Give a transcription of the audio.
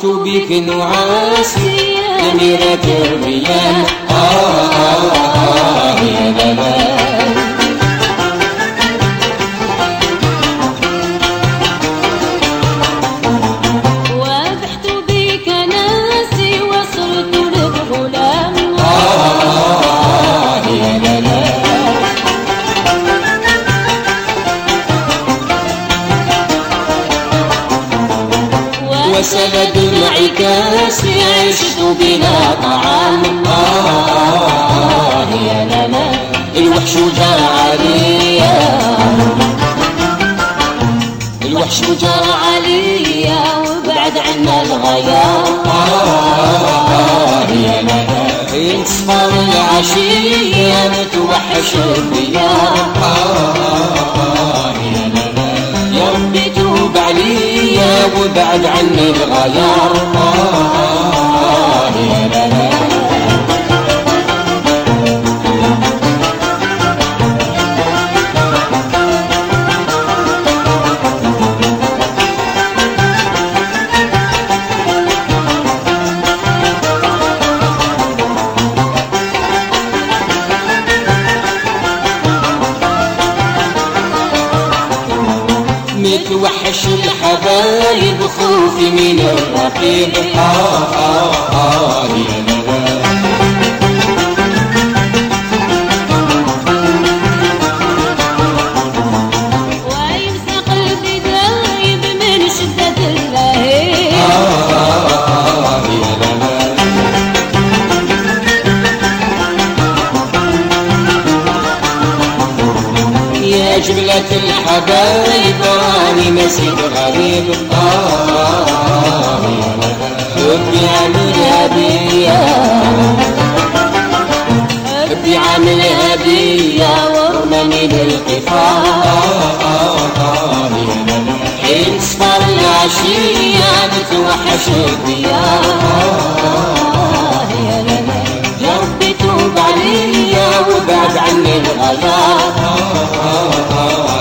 صرت بك نعاسي أميرة الريان يا لا وافحت بك ناسي وصرت لك غلام يا لا وسلد انعكاسي عشت بلا طعام يا لا الوحش جار عليا الوحش جار عليا وبعد عنا الغيار يا لا انتصفر العشية متوحش الديار يا لا يا ربي توب عليا وبعد عني الغيار يا لا متوحش الحبايب خوفي من الرقيب يا لا ويمسى قلبي دايب من شدة اللهيب يا لا يا جبلة الحبايب راني مسيد غريب ربي عاملها بيا ربي عاملها بيا ورماني للقفار حين صفر العشية متوحش الديار يا لا يا ربي توب عليا وبعد عني الغيار